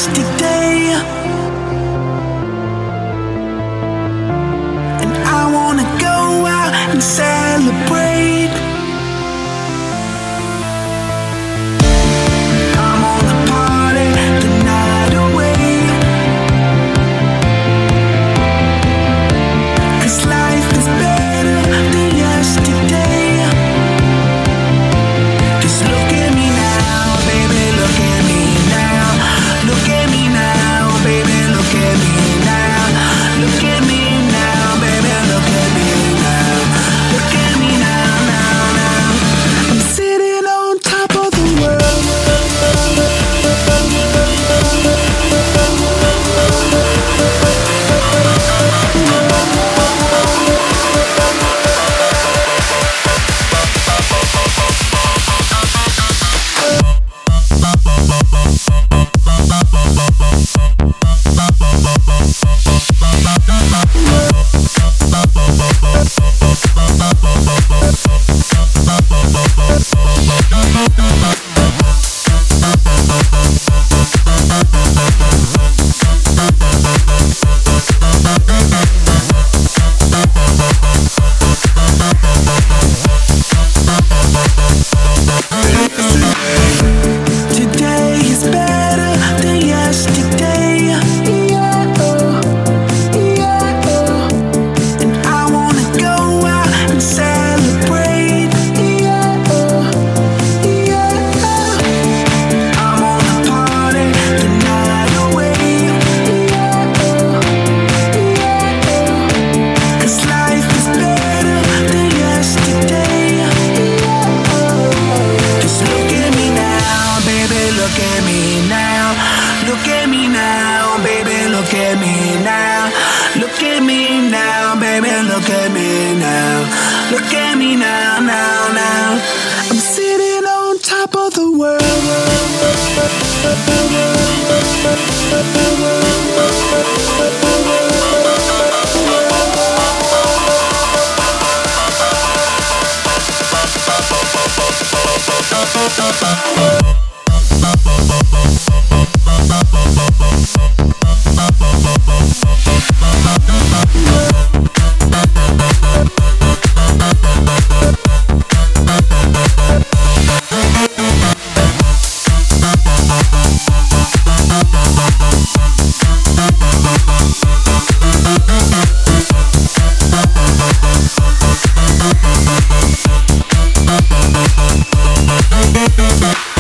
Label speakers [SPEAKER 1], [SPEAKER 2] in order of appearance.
[SPEAKER 1] yesterday, and I wanna go out and celebrate. I'm gonna party the night away, 'cause life is better than yesterday. Just look at me now, baby, look at me now. Look at me now, baby, look at me now. Look at me now, baby, look at me now. Look at me now, now, now. I'm sitting on top of the world. Today is better than yesterday. Yeah, oh, yeah, oh. And I wanna go out and celebrate. Yeah, oh, yeah, oh. I'm gonna party the night away. Yeah, oh, yeah, oh. 'Cause life is better than yesterday. Yeah, oh. Just look at me now, baby, look at me now. Look at me now, baby, look at me now. Look at me now, baby, look at me now. Look at me now, now, now. I'm sitting on top of the world.
[SPEAKER 2] Bye.